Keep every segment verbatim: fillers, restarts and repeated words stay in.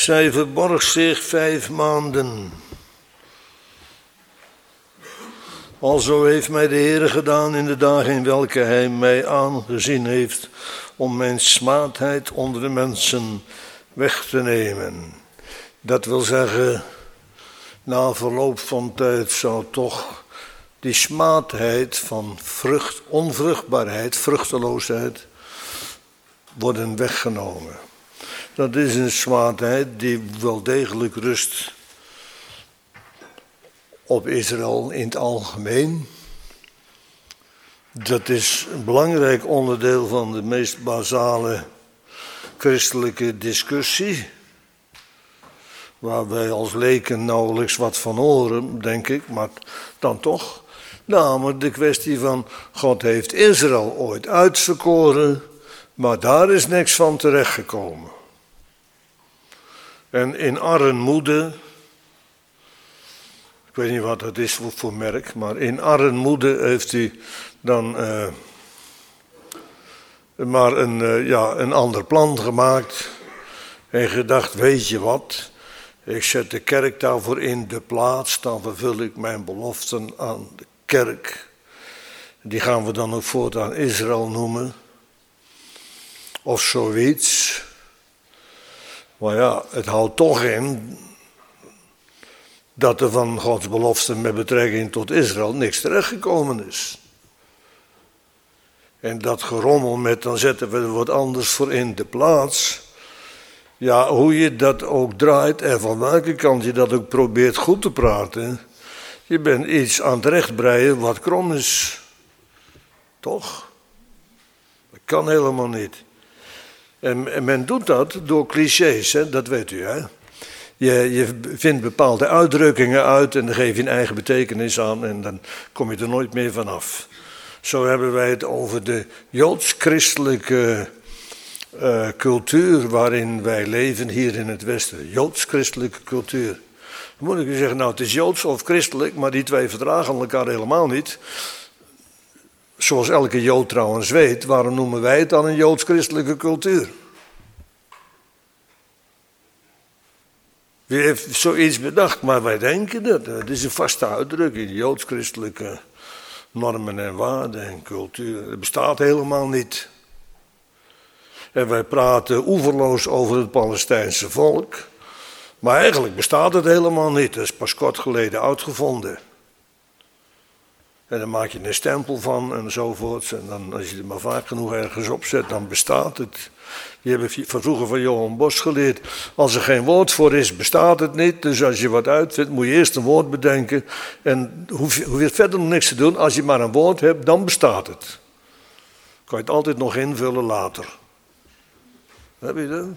Zij verborg zich vijf maanden. Alzo heeft mij de Heere gedaan in de dagen in welke hij mij aangezien heeft, om mijn smaadheid onder de mensen weg te nemen. Dat wil zeggen, na verloop van tijd zou toch die smaadheid van vrucht, onvruchtbaarheid, vruchteloosheid, worden weggenomen. Dat is een smaadheid die wel degelijk rust op Israël in het algemeen. Dat is een belangrijk onderdeel van de meest basale christelijke discussie, waar wij als leken nauwelijks wat van horen, denk ik, maar dan toch. Namelijk de kwestie van, God heeft Israël ooit uitverkoren, maar daar is niks van terechtgekomen. En in armoede, ik weet niet wat dat is voor, voor merk, maar in armoede heeft hij dan uh, maar een, uh, ja, een ander plan gemaakt. En gedacht, weet je wat, ik zet de kerk daarvoor in de plaats, dan vervul ik mijn beloften aan de kerk. Die gaan we dan ook voortaan Israël noemen. Of zoiets. Maar ja, het houdt toch in dat er van Gods beloften met betrekking tot Israël niks terechtgekomen is. En dat gerommel met dan zetten we er wat anders voor in de plaats. Ja, hoe je dat ook draait en van welke kant je dat ook probeert goed te praten, je bent iets aan het rechtbreien wat krom is. Toch? Dat kan helemaal niet. En, en men doet dat door clichés, hè? Dat weet u, hè. Je, je vindt bepaalde uitdrukkingen uit en dan geef je een eigen betekenis aan en dan kom je er nooit meer vanaf. Zo hebben wij het over de joods-christelijke uh, cultuur waarin wij leven hier in het Westen. Joods-christelijke cultuur. Dan moet ik u zeggen, nou het is joods of christelijk, maar die twee verdragen elkaar helemaal niet. Zoals elke jood trouwens weet, waarom noemen wij het dan een joods-christelijke cultuur? Wie heeft zoiets bedacht? Maar wij denken dat. Het is een vaste uitdrukking. Joods-christelijke normen en waarden en cultuur. Het bestaat helemaal niet. En wij praten oeverloos over het Palestijnse volk. Maar eigenlijk bestaat het helemaal niet. Dat is pas kort geleden uitgevonden. En dan maak je een stempel van en enzovoorts. En dan, als je het maar vaak genoeg ergens opzet, dan bestaat het. Die hebben van vroeger van Johan Bosch geleerd. Als er geen woord voor is, bestaat het niet. Dus als je wat uitvindt, moet je eerst een woord bedenken. En hoef je, hoef je verder nog niks te doen. Als je maar een woord hebt, dan bestaat het. Kan je het altijd nog invullen later. Heb je dat?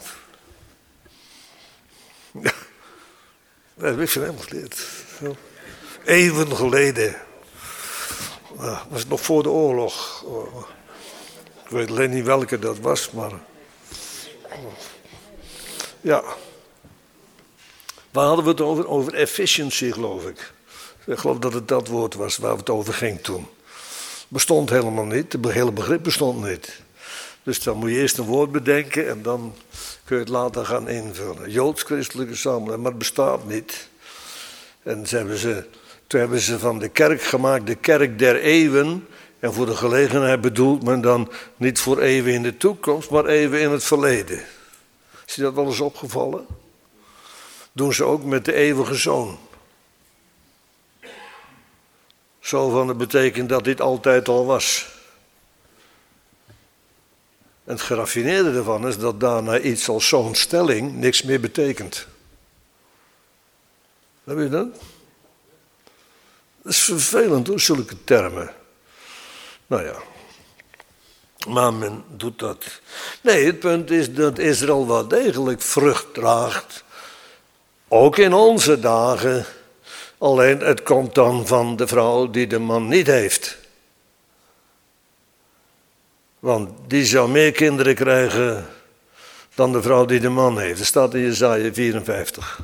Ja, dat heb ik van hem geleerd. Eeuwen geleden. Dat was nog voor de oorlog. Ik weet alleen niet welke dat was, maar... Ja. Waar hadden we het over? Over efficiency, geloof ik. Ik geloof dat het dat woord was waar het over ging toen. Bestond helemaal niet, het hele begrip bestond niet. Dus dan moet je eerst een woord bedenken en dan kun je het later gaan invullen. Joods-christelijke samenleving, maar het bestaat niet. En ze hebben ze... Toen hebben ze van de kerk gemaakt de kerk der eeuwen. En voor de gelegenheid bedoelt men dan niet voor eeuwen in de toekomst, maar eeuwen in het verleden. Is je dat wel eens opgevallen? Doen ze ook met de eeuwige zoon. Zo van het betekent dat dit altijd al was. En het geraffineerde ervan is dat daarna iets als zo'n stelling niks meer betekent. Heb je dat? Dat is vervelend hoor, zulke termen. Nou ja, maar men doet dat. Nee, het punt is dat Israël wel degelijk vrucht draagt. Ook in onze dagen. Alleen het komt dan van de vrouw die de man niet heeft. Want die zou meer kinderen krijgen dan de vrouw die de man heeft. Dat staat in Jesaja vierenvijftig.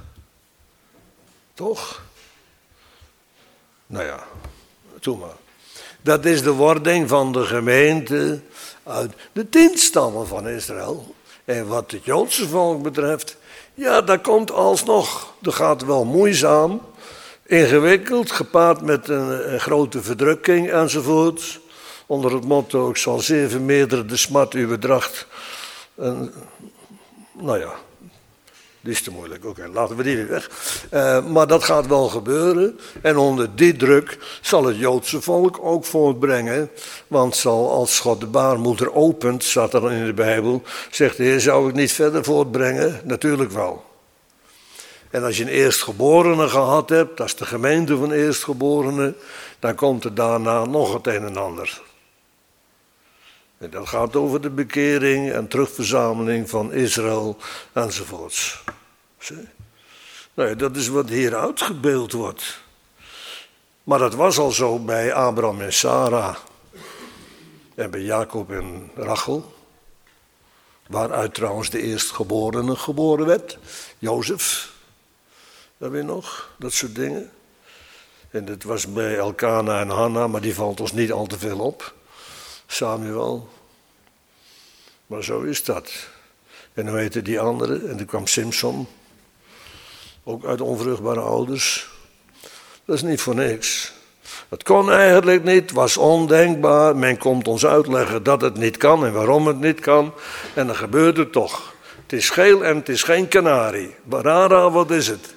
Toch? Nou ja, doe maar. Dat is de wording van de gemeente uit de tien stammen van Israël. En wat het Joodse volk betreft, Ja, dat komt alsnog. Dat gaat wel moeizaam, ingewikkeld, gepaard met een, een grote verdrukking enzovoort. Onder het motto, ik zal zeer vermeerderen de smart uw bedracht. En, nou ja, die is te moeilijk. Oké, okay, laten we die weer weg. Uh, maar dat gaat wel gebeuren. En onder die druk zal het Joodse volk ook voortbrengen. Want zal, als God de baarmoeder opent, staat er in de Bijbel, zegt de Heer, zou ik niet verder voortbrengen? Natuurlijk wel. En als je een eerstgeborene gehad hebt, dat is de gemeente van eerstgeborenen, dan komt er daarna nog het een en ander. En dat gaat over de bekering en terugverzameling van Israël enzovoorts. Zie? Nou ja, dat is wat hier uitgebeeld wordt. Maar dat was al zo bij Abraham en Sarah. En bij Jacob en Rachel. Waaruit trouwens de eerstgeborene geboren werd. Jozef. Dat weet je nog? Dat soort dingen. En dat was bij Elkana en Hanna, maar die valt ons niet al te veel op. Samuel. Maar zo is dat. En hoe heette die andere? En toen kwam Simson. Ook uit onvruchtbare ouders. Dat is niet voor niks. Het kon eigenlijk niet, was ondenkbaar. Men komt ons uitleggen dat het niet kan en waarom het niet kan. En dan gebeurt het toch. Het is geel en het is geen kanarie. Barara, wat is het?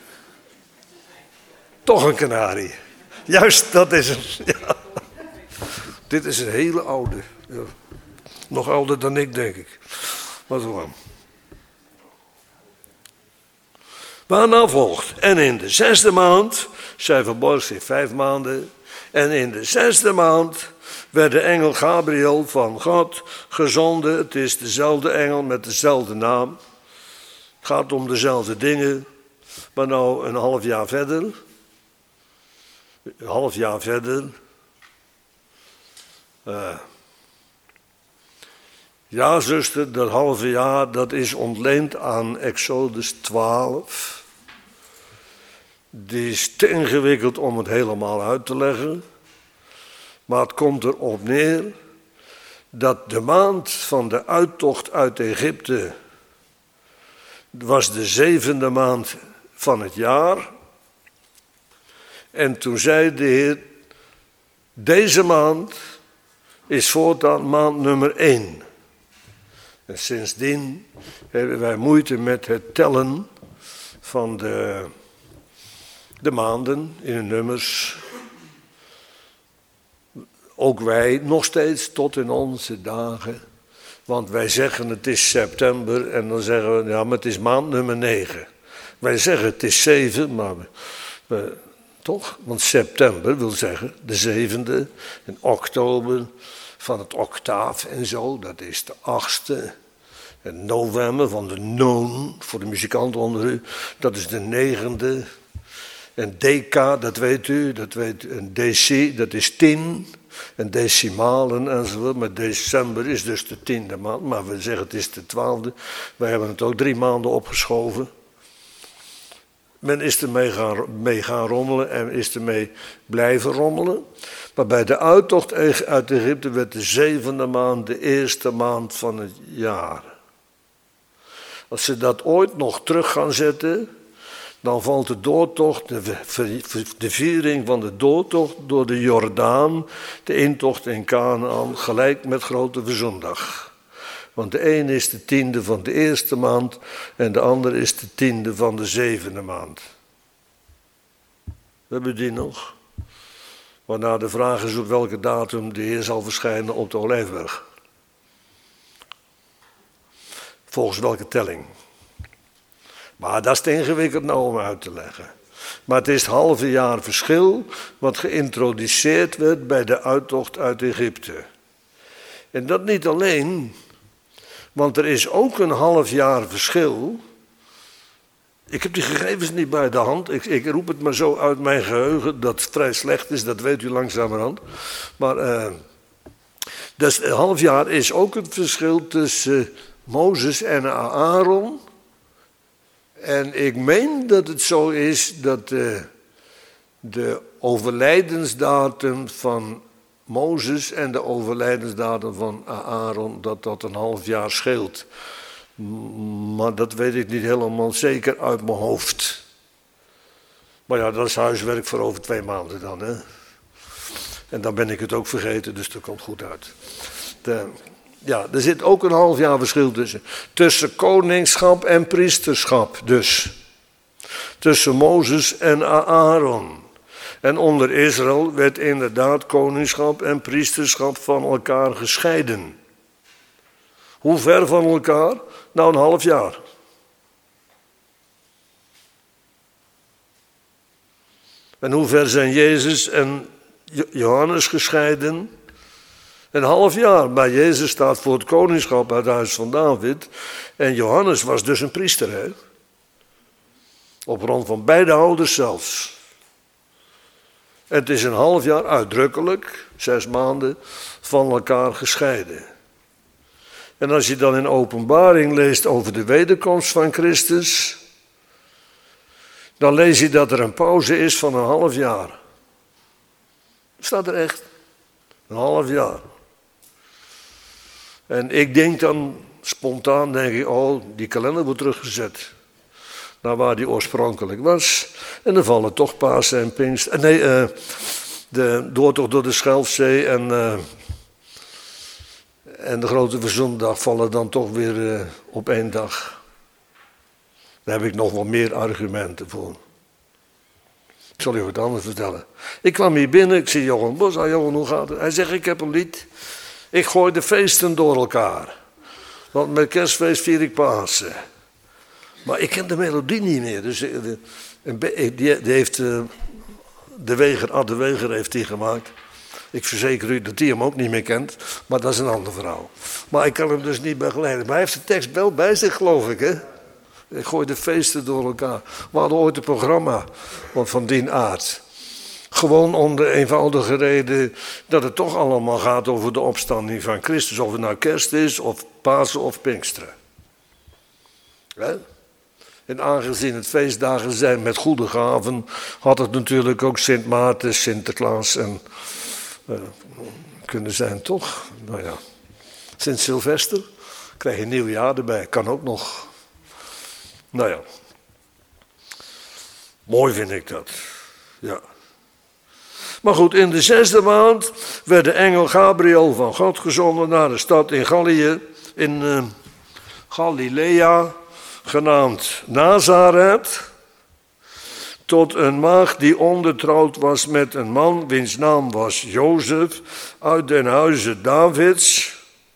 Toch een kanarie. Juist, dat is het. Ja. Dit is een hele oude. Ja. Nog ouder dan ik, denk ik. Wat gewoon. Waarna volgt. En in de zesde maand, zij verborg zich vijf maanden. En in de zesde maand werd de engel Gabriel van God gezonden. Het is dezelfde engel met dezelfde naam. Het gaat om dezelfde dingen. Maar nou een half jaar verder. Een half jaar verder. Uh, ja, zuster, dat halve jaar, dat is ontleend aan Exodus twaalf. Die is te ingewikkeld om het helemaal uit te leggen. Maar het komt erop neer dat de maand van de uittocht uit Egypte was de zevende maand van het jaar. En toen zei de Heer, deze maand is voortaan maand nummer één. En sindsdien hebben wij moeite met het tellen van de, de maanden in de nummers. Ook wij nog steeds tot in onze dagen. Want wij zeggen het is september en dan zeggen we, ja, maar het is maand nummer negen. Wij zeggen het is zeven, maar we, we, toch? Want september wil zeggen de zevende en oktober van het octaaf en zo, dat is de achtste. En november van de noon, voor de muzikanten onder u, dat is de negende. En deka, dat weet u, dat weet u. En deci, dat is tien. En decimalen enzovoort. Maar december is dus de tiende maand. Maar we zeggen het is de twaalfde. Wij hebben het ook drie maanden opgeschoven. Men is ermee gaan, mee gaan rommelen en is ermee blijven rommelen. Maar bij de uittocht uit Egypte werd de zevende maand de eerste maand van het jaar. Als ze dat ooit nog terug gaan zetten, dan valt de doortocht, de, de viering van de doortocht door de Jordaan, de intocht in Kanaan, gelijk met Grote Verzoendag. Want de een is de tiende van de eerste maand en de ander is de tiende van de zevende maand. We hebben die nog. Waarna de vraag is op welke datum de Heer zal verschijnen op de Olijfberg. Volgens welke telling. Maar dat is te ingewikkeld nou om uit te leggen. Maar het is het halve jaar verschil wat geïntroduceerd werd bij de uittocht uit Egypte. En dat niet alleen, want er is ook een half jaar verschil. Ik heb die gegevens niet bij de hand. Ik, ik roep het maar zo uit mijn geheugen, dat het vrij slecht is, dat weet u langzamerhand. Maar uh, dus een half jaar is ook het verschil tussen uh, Mozes en Aaron. En ik meen dat het zo is dat uh, de overlijdensdatum van Mozes en de overlijdensdatum van Aaron, dat dat een half jaar scheelt. Maar dat weet ik niet helemaal zeker uit mijn hoofd. Maar ja, dat is huiswerk voor over twee maanden dan, hè. En dan ben ik het ook vergeten, dus dat komt goed uit. De, ja, er zit ook een half jaar verschil tussen. Tussen koningschap en priesterschap dus. Tussen Mozes en Aaron. En onder Israël werd inderdaad koningschap en priesterschap van elkaar gescheiden. Hoe ver van elkaar? Nou, een half jaar. En hoe ver zijn Jezus en Johannes gescheiden? Een half jaar. Bij Jezus staat voor het koningschap uit het huis van David. En Johannes was dus een priester, hè? Op grond van beide ouders zelfs. En het is een half jaar uitdrukkelijk, zes maanden, van elkaar gescheiden. En als je dan in Openbaring leest over de wederkomst van Christus, dan lees je dat er een pauze is van een half jaar. Staat er echt. Een half jaar. En ik denk dan, spontaan denk ik, oh, die kalender wordt teruggezet. Naar waar die oorspronkelijk was. En dan vallen toch Pasen en Pinkster. Nee, uh, de doortocht door de Schelfzee en, uh, en de grote verzoendag vallen dan toch weer uh, op één dag. Daar heb ik nog wel meer argumenten voor. Ik zal je wat anders vertellen. Ik kwam hier binnen, ik zie Johan Bos. Ah, Johan, hoe gaat het? Hij zegt, ik heb een lied. Ik gooi de feesten door elkaar. Want met kerstfeest vier ik Pasen. Maar ik ken de melodie niet meer. Dus de, die, die heeft, de Weger, Ad de Weger heeft die gemaakt. Ik verzeker u dat hij hem ook niet meer kent. Maar dat is een ander verhaal. Maar ik kan hem dus niet begeleiden. Maar hij heeft de tekst wel bij zich, geloof ik, hè. Ik gooi de feesten door elkaar. We hadden ooit een programma van die aard. Gewoon om de eenvoudige reden dat het toch allemaal gaat over de opstanding van Christus. Of het nou kerst is, of Pasen of Pinksteren. Hè? En aangezien het feestdagen zijn met goede gaven, had het natuurlijk ook Sint Maarten, Sinterklaas en uh, kunnen zijn toch? Nou ja, Sint Sylvester, krijg je een nieuw jaar erbij, kan ook nog. Nou ja, mooi vind ik dat, ja. Maar goed, in de zesde maand werd de engel Gabriel van God gezonden naar de stad in Gallië, in uh, Galilea, genaamd Nazareth, tot een maagd die ondertrouwd was met een man, wiens naam was Jozef, uit den huize Davids.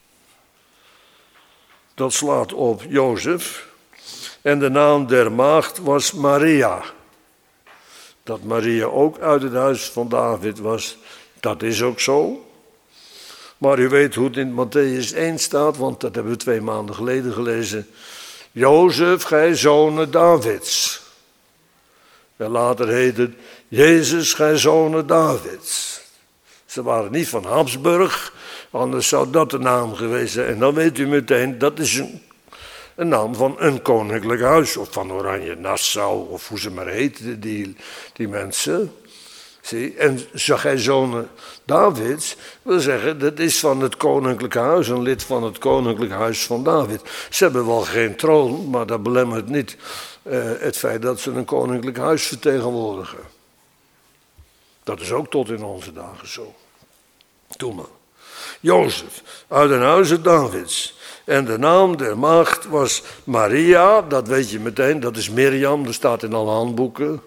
Dat slaat op Jozef. En de naam der maagd was Maria. Dat Maria ook uit het huis van David was, dat is ook zo. Maar u weet hoe het in Mattheüs één staat, want dat hebben we twee maanden geleden gelezen. Jozef, gij zonen Davids. En later heet het, Jezus, gij zonen Davids. Ze waren niet van Habsburg, anders zou dat de naam geweest zijn. En dan weet u meteen, dat is een, een naam van een koninklijk huis. Of van Oranje Nassau, of hoe ze maar heten, die, die mensen. Zie, en zag hij zonen Davids, wil zeggen, dat is van het koninklijke huis, een lid van het koninklijke huis van David. Ze hebben wel geen troon, maar dat belemmert niet uh, het feit dat ze een koninklijk huis vertegenwoordigen. Dat is ook tot in onze dagen zo. Doe maar. Jozef, uit een huize Davids. En de naam der maagd was Maria, dat weet je meteen, dat is Mirjam, dat staat in alle handboeken.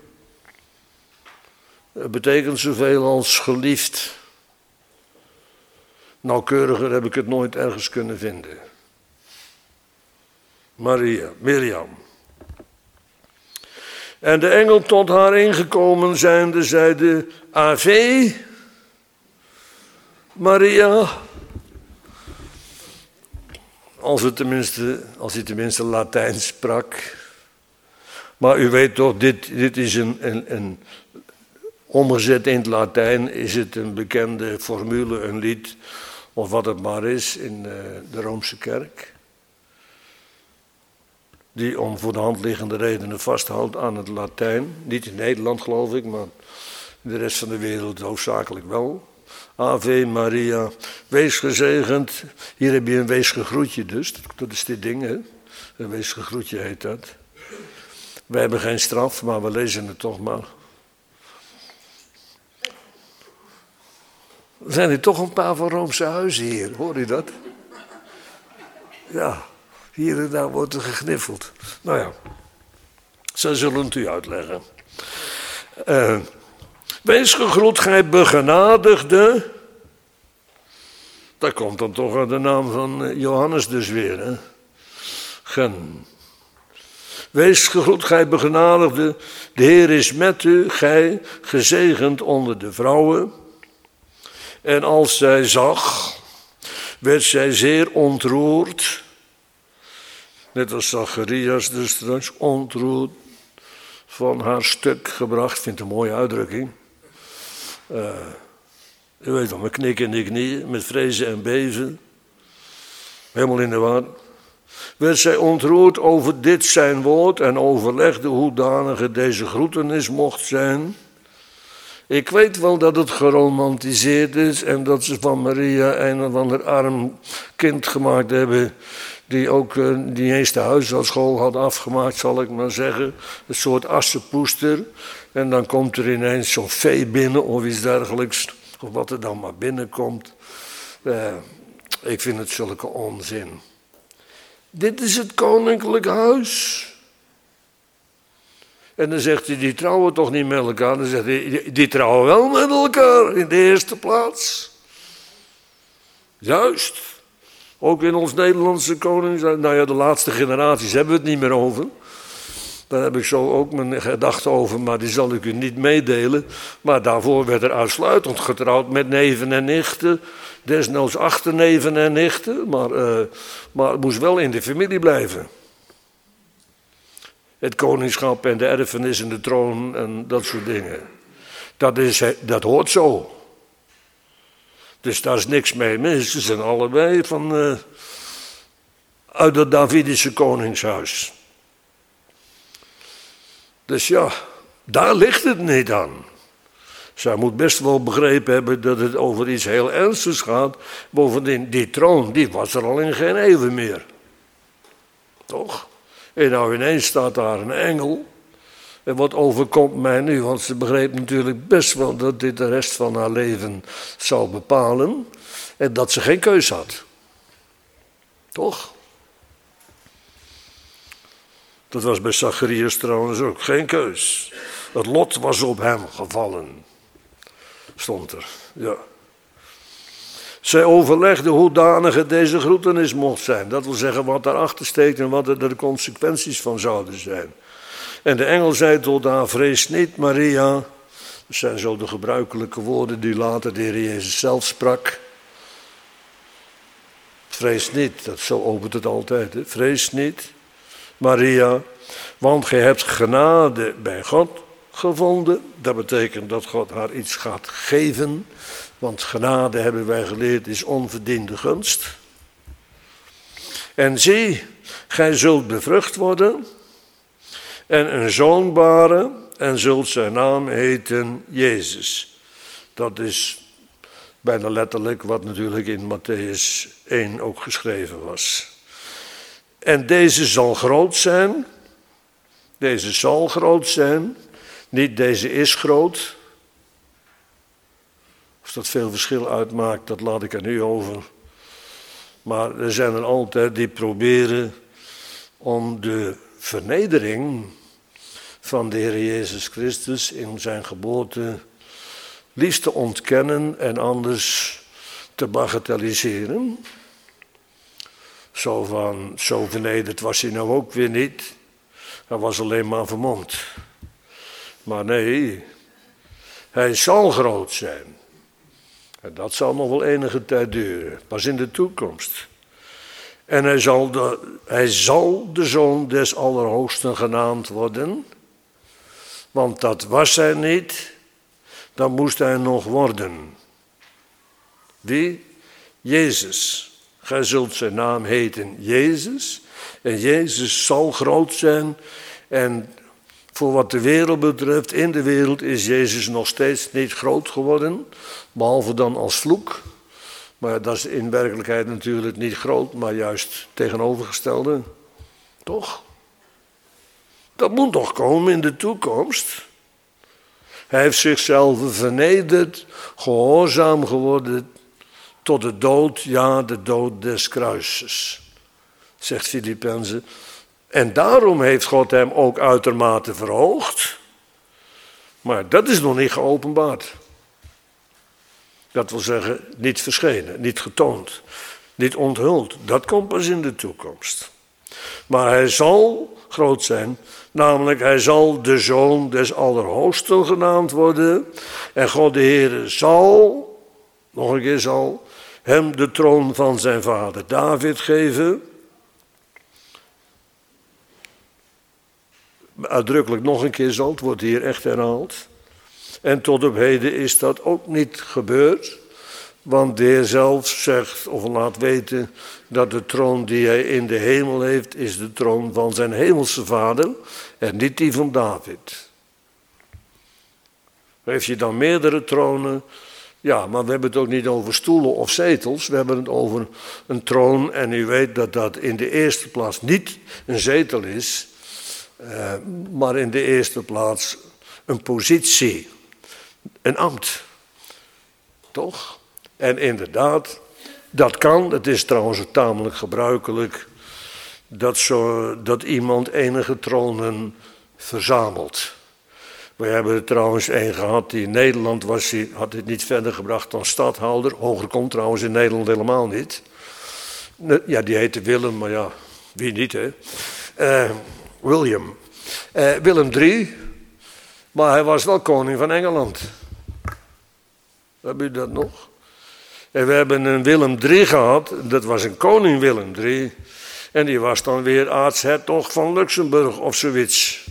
Het betekent zoveel als geliefd. Nauwkeuriger heb ik het nooit ergens kunnen vinden. Maria, Mirjam. En de engel tot haar ingekomen zijnde zeide, Ave, Maria. Als, het tenminste, als hij tenminste Latijn sprak. Maar u weet toch, dit, dit is een... een, een omgezet in het Latijn is het een bekende formule, een lied, of wat het maar is, in de Roomse kerk. Die om voor de hand liggende redenen vasthoudt aan het Latijn. Niet in Nederland geloof ik, maar in de rest van de wereld hoofdzakelijk wel. Ave Maria, wees gezegend. Hier heb je een wees gegroetje dus, dat is dit ding, hè. Een wees gegroetje heet dat. Wij hebben geen straf, maar we lezen het toch maar. Er zijn hier toch een paar van Roomse huizen hier, hoor je dat? Ja, hier en daar wordt er gegniffeld. Nou ja, ze zullen het u uitleggen. Uh, wees gegroet, gij begenadigde. Daar komt dan toch aan de naam van Johannes dus weer, hè? Gen. Wees gegroet, gij begenadigde. De Heer is met u, gij gezegend onder de vrouwen. En als zij zag, werd zij zeer ontroerd. Net als Zacharias dus straks ontroerd van haar stuk gebracht. Ik vind het een mooie uitdrukking. Uh, u weet wel, met knikken in de knieën, met vrezen en beven. Helemaal in de war. Werd zij ontroerd over dit zijn woord en overlegde hoedanige deze groetenis mocht zijn. Ik weet wel dat het geromantiseerd is en dat ze van Maria een of ander arm kind gemaakt hebben, die ook uh, die eens de huisartschool had afgemaakt, zal ik maar zeggen. Een soort assenpoester. En dan komt er ineens zo'n vee binnen of iets dergelijks, of wat er dan maar binnenkomt. Uh, ik vind het zulke onzin. Dit is het koninklijk huis. En dan zegt hij, die trouwen toch niet met elkaar? Dan zegt hij, die trouwen wel met elkaar in de eerste plaats. Juist. Ook in ons Nederlandse koningshuis. Nou ja, de laatste generaties hebben we het niet meer over. Daar heb ik zo ook mijn gedachten over, maar die zal ik u niet meedelen. Maar daarvoor werd er uitsluitend getrouwd met neven en nichten. Desnoods achterneven en nichten. Maar, uh, maar het moest wel in de familie blijven. Het koningschap en de erfenis en de troon en dat soort dingen. Dat, is, dat hoort zo. Dus daar is niks mee mis. Ze zijn allebei van, uh, uit het Davidische koningshuis. Dus ja, daar ligt het niet aan. Zij moet best wel begrepen hebben dat het over iets heel ernstigs gaat. Bovendien, die troon, die was er al in geen eeuwen meer. Toch? En nou ineens staat daar een engel. En wat overkomt mij nu? Want ze begreep natuurlijk best wel dat dit de rest van haar leven zou bepalen. En dat ze geen keus had. Toch? Dat was bij Zacharias trouwens ook geen keus. Het lot was op hem gevallen. Stond er, ja. Zij overlegde hoedanige deze groetenis mocht zijn. Dat wil zeggen wat daarachter steekt en wat er de consequenties van zouden zijn. En de engel zei tot haar, vrees niet Maria. Dat zijn zo de gebruikelijke woorden die later de Heer Jezus zelf sprak. Vrees niet, dat zo opent het altijd. Hè? Vrees niet Maria, want gij hebt genade bij God gevonden. Dat betekent dat God haar iets gaat geven. Want genade, hebben wij geleerd, is onverdiende gunst. En zie, gij zult bevrucht worden en een zoon baren en zult zijn naam heten Jezus. Dat is bijna letterlijk wat natuurlijk in Mattheüs één ook geschreven was. En deze zal groot zijn, deze zal groot zijn, niet deze is groot. Of dat veel verschil uitmaakt, dat laat ik aan u over. Maar er zijn er altijd die proberen om de vernedering van de Heer Jezus Christus in zijn geboorte liefst te ontkennen en anders te bagatelliseren. Zo van, zo vernederd was hij nou ook weer niet. Hij was alleen maar vermomd. Maar nee, hij zal groot zijn. En dat zal nog wel enige tijd duren, pas in de toekomst. En hij zal de, hij zal de Zoon des Allerhoogsten genaamd worden. Want dat was hij niet, dan moest hij nog worden. Wie? Jezus. Gij zult zijn naam heten Jezus. En Jezus zal groot zijn. En voor wat de wereld betreft, in de wereld is Jezus nog steeds niet groot geworden. Behalve dan als vloek. Maar dat is in werkelijkheid natuurlijk niet groot, maar juist tegenovergestelde. Toch? Dat moet nog komen in de toekomst. Hij heeft zichzelf vernederd, gehoorzaam geworden tot de dood, ja, de dood des kruises, zegt Filippenzen. En daarom heeft God hem ook uitermate verhoogd. Maar dat is nog niet geopenbaard. Dat wil zeggen, niet verschenen, niet getoond, niet onthuld. Dat komt pas in de toekomst. Maar hij zal groot zijn, namelijk hij zal de Zoon des Allerhoogsten genaamd worden. En God de Heere zal, nog een keer zal, hem de troon van zijn vader David geven. Uitdrukkelijk nog een keer zal, het wordt hier echt herhaald. En tot op heden is dat ook niet gebeurd. Want de Heer zelf zegt of laat weten dat de troon die hij in de hemel heeft, is de troon van zijn hemelse vader en niet die van David. Heeft je dan meerdere tronen? Ja, maar we hebben het ook niet over stoelen of zetels. We hebben het over een troon en u weet dat dat in de eerste plaats niet een zetel is, uh, maar in de eerste plaats een positie, een ambt. Toch? En inderdaad, dat kan. Het is trouwens ook tamelijk gebruikelijk dat, zo, dat iemand enige tronen verzamelt. We hebben er trouwens één gehad die in Nederland was, die had het niet verder gebracht dan stadhouder. Hoger komt trouwens in Nederland helemaal niet. Ja, die heette Willem, maar ja, wie niet hè. Uh, William. Uh, Willem de derde, maar hij was wel koning van Engeland. Heb u dat nog? En we hebben een Willem de derde gehad, dat was een koning Willem de derde. En die was dan weer aartshertog van Luxemburg of zoiets.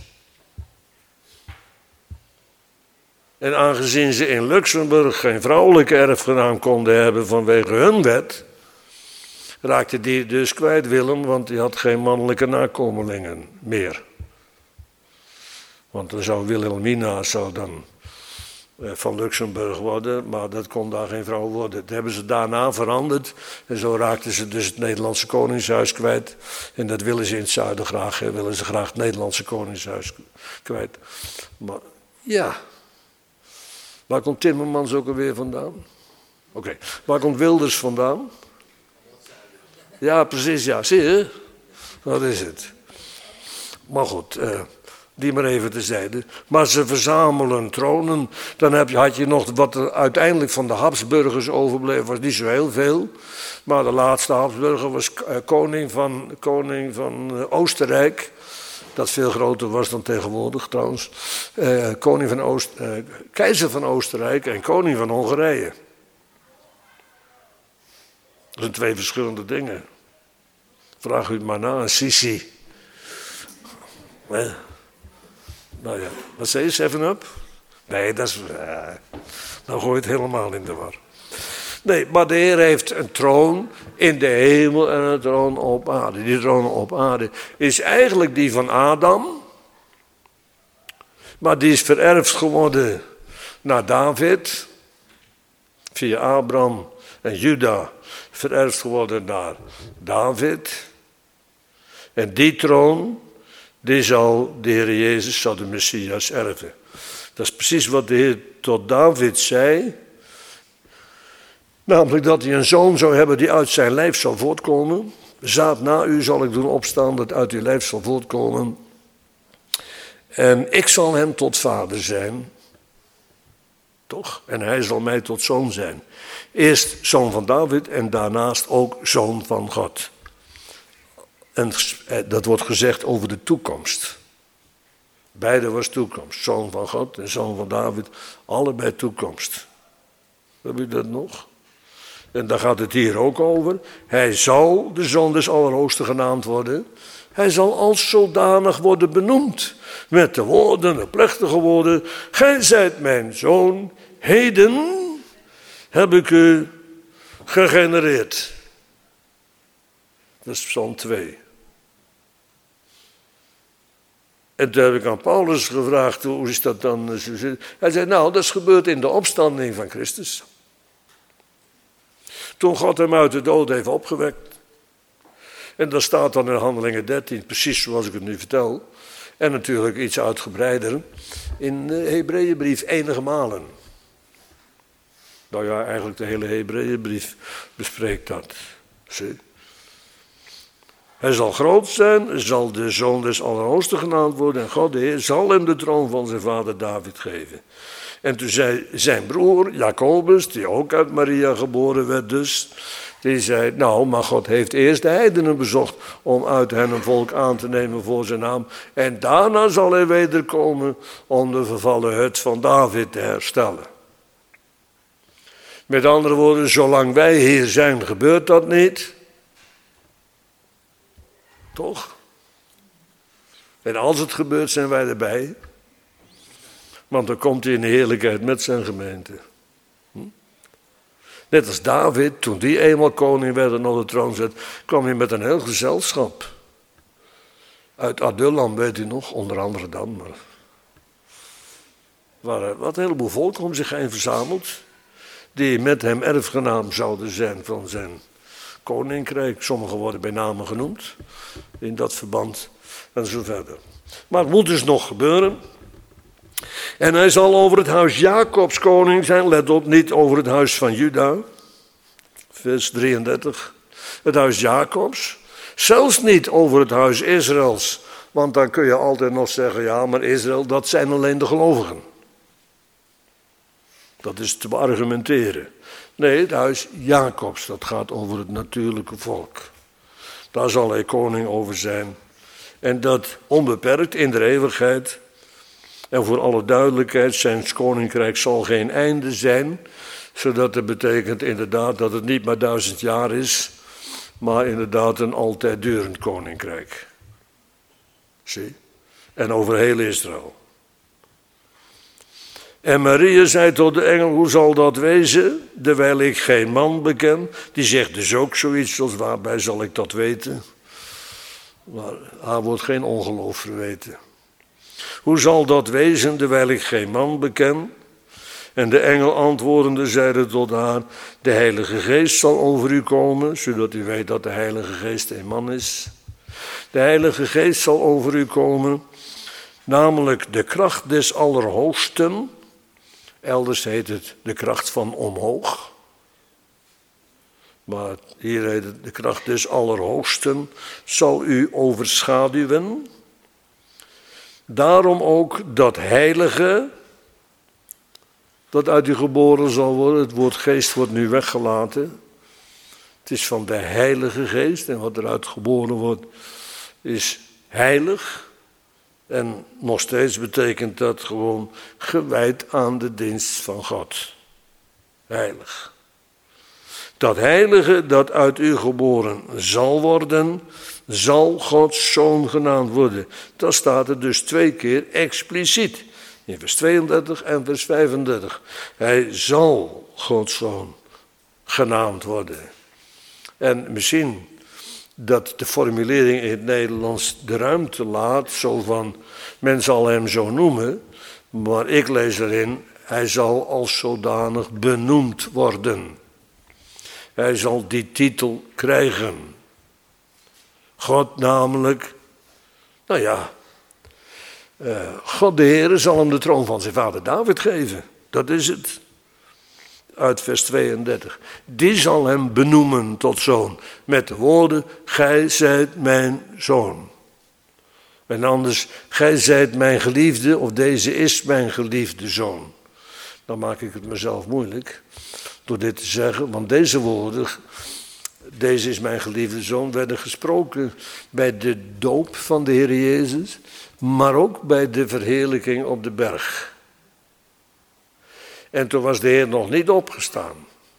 En aangezien ze in Luxemburg geen vrouwelijke erfgenaam konden hebben vanwege hun wet, raakte die dus kwijt Willem, want die had geen mannelijke nakomelingen meer. Want dan zou Wilhelmina zou dan van Luxemburg worden, maar dat kon daar geen vrouw worden. Dat hebben ze daarna veranderd en zo raakten ze dus het Nederlandse koningshuis kwijt. En dat willen ze in het zuiden graag, willen ze graag het Nederlandse koningshuis kwijt. Maar ja, waar komt Timmermans ook alweer vandaan? Oké, okay. Waar komt Wilders vandaan? Ja, precies, ja, zie je? Dat is het. Maar goed, uh, die maar even terzijde. Maar ze verzamelen tronen. Dan heb je, had je nog wat er uiteindelijk van de Habsburgers overbleef, was niet zo heel veel. Maar de laatste Habsburger was uh, koning van, koning van uh, Oostenrijk. Dat veel groter was dan tegenwoordig trouwens. Uh, koning van Oost, uh, keizer van Oostenrijk en koning van Hongarije. Dat zijn twee verschillende dingen. Vraag u het maar na, een Sisi. Eh. Nou ja, wat zei je, seven up? Nee, dat is... Uh, dan gooi je het helemaal in de war. Nee, maar de Heer heeft een troon in de hemel en een troon op aarde. Die troon op aarde is eigenlijk die van Adam. Maar die is vererfd geworden naar David. Via Abraham en Juda. Vererfd geworden naar David. En die troon, die zal de Heer Jezus, zal de Messias erven. Dat is precies wat de Heer tot David zei. Namelijk dat hij een zoon zou hebben die uit zijn lijf zal voortkomen. Zaad na u zal ik doen opstaan dat uit uw lijf zal voortkomen. En ik zal hem tot vader zijn. Toch? En hij zal mij tot zoon zijn. Eerst zoon van David en daarnaast ook zoon van God. En dat wordt gezegd over de toekomst. Beide was toekomst. Zoon van God en zoon van David. Allebei toekomst. Heb je dat nog? En daar gaat het hier ook over. Hij zal de zoon des Allerhoogsten genaamd worden. Hij zal als zodanig worden benoemd. Met de woorden, de plechtige woorden. Gij zijt mijn zoon. Heden heb ik u gegenereerd. Dat is Psalm twee. En toen heb ik aan Paulus gevraagd, hoe is dat dan? Hij zei, nou, dat is gebeurd in de opstanding van Christus. Toen God hem uit de dood heeft opgewekt. En dat staat dan in Handelingen dertien, precies zoals ik het nu vertel. En natuurlijk iets uitgebreider in de Hebreeënbrief enige malen. Nou ja, eigenlijk de hele Hebreeënbrief bespreekt dat. Zie. Hij zal groot zijn, zal de zoon des Allerhoogsten genaamd worden. En God de Heer zal hem de troon van zijn vader David geven. En toen zei zijn broer Jacobus, die ook uit Maria geboren werd dus, die zei, nou, maar God heeft eerst de heidenen bezocht om uit hen een volk aan te nemen voor zijn naam. En daarna zal hij wederkomen om de vervallen hut van David te herstellen. Met andere woorden, zolang wij hier zijn, gebeurt dat niet. Toch? En als het gebeurt, zijn wij erbij. Want dan komt hij in de heerlijkheid met zijn gemeente. Hm? Net als David, toen die eenmaal koning werd en op de troon zat, kwam hij met een heel gezelschap. Uit Adullam, weet u nog, onder andere dan. Maar waren wat een heleboel volk om zich heen verzameld, die met hem erfgenaam zouden zijn van zijn koninkrijk. Sommigen worden bij namen genoemd in dat verband en zo verder. Maar het moet dus nog gebeuren. En hij zal over het huis Jacobs koning zijn. Let op, niet over het huis van Juda. Vers drieëndertig. Het huis Jacobs. Zelfs niet over het huis Israëls. Want dan kun je altijd nog zeggen, ja, maar Israël, dat zijn alleen de gelovigen. Dat is te beargumenteren. Nee, het huis Jacobs, dat gaat over het natuurlijke volk. Daar zal hij koning over zijn. En dat onbeperkt in de eeuwigheid. En voor alle duidelijkheid, zijn koninkrijk zal geen einde zijn. Zodat dat betekent inderdaad dat het niet maar duizend jaar is. Maar inderdaad een altijd durend koninkrijk. Zie? En over heel Israël. En Maria zei tot de engel, hoe zal dat wezen, terwijl ik geen man beken? Die zegt dus ook zoiets als, waarbij zal ik dat weten? Maar haar wordt geen ongeloof verweten. Hoe zal dat wezen, terwijl ik geen man beken? En de engel antwoordende zeide tot haar, de Heilige Geest zal over u komen, zodat u weet dat de Heilige Geest een man is. De Heilige Geest zal over u komen, namelijk de kracht des Allerhoogsten. Elders heet het de kracht van omhoog. Maar hier heet het de kracht des Allerhoogsten zal u overschaduwen. Daarom ook dat heilige, dat uit u geboren zal worden. Het woord geest wordt nu weggelaten. Het is van de Heilige Geest. En wat eruit geboren wordt is heilig. En nog steeds betekent dat gewoon gewijd aan de dienst van God. Heilig. Dat heilige dat uit u geboren zal worden, zal Gods zoon genaamd worden. Dat staat er dus twee keer expliciet. In vers tweeëndertig en vers vijfendertig. Hij zal Gods zoon genaamd worden. En misschien dat de formulering in het Nederlands de ruimte laat, zo van, men zal hem zo noemen, maar ik lees erin, hij zal als zodanig benoemd worden. Hij zal die titel krijgen. God namelijk, nou ja, uh, God de Heere zal hem de troon van zijn vader David geven. Dat is het. Uit vers tweeëndertig. Die zal hem benoemen tot zoon. Met de woorden, gij zijt mijn zoon. En anders, gij zijt mijn geliefde, of deze is mijn geliefde zoon. Dan maak ik het mezelf moeilijk door dit te zeggen. Want deze woorden, deze is mijn geliefde zoon, werden gesproken bij de doop van de Heer Jezus. Maar ook bij de verheerlijking op de berg. En toen was de Heer nog niet opgestaan.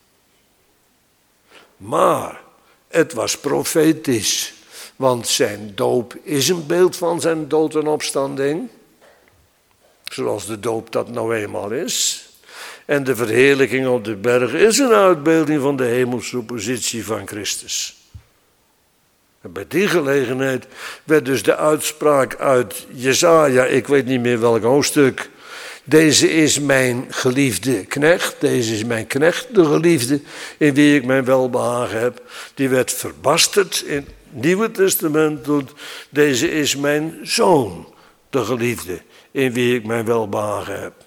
Maar het was profetisch. Want zijn doop is een beeld van zijn dood en opstanding. Zoals de doop dat nou eenmaal is. En de verheerlijking op de berg is een uitbeelding van de hemelse positie van Christus. En bij die gelegenheid werd dus de uitspraak uit Jesaja, ik weet niet meer welk hoofdstuk. Deze is mijn geliefde knecht, deze is mijn knecht, de geliefde, in wie ik mijn welbehagen heb. Die werd verbasterd in Nieuwe Testament doet, deze is mijn zoon, de geliefde, in wie ik mijn welbehagen heb.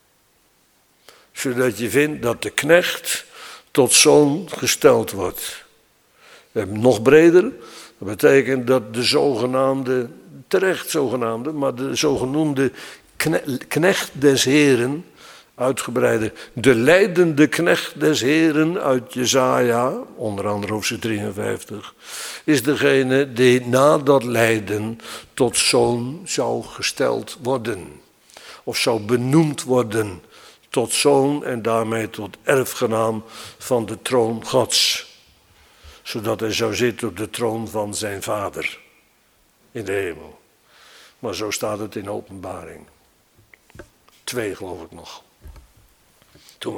Zodat je vindt dat de knecht tot zoon gesteld wordt. Nog breder, dat betekent dat de zogenaamde, terecht zogenaamde, maar de zogenoemde knecht des Heren, uitgebreider, de leidende knecht des Heren uit Jesaja, onder andere hoofdstuk drieënvijftig, is degene die na dat lijden tot zoon zou gesteld worden. Of zou benoemd worden tot zoon en daarmee tot erfgenaam van de troon Gods. Zodat hij zou zitten op de troon van zijn vader in de hemel. Maar zo staat het in Openbaring. Twee geloof ik nog. Doe maar.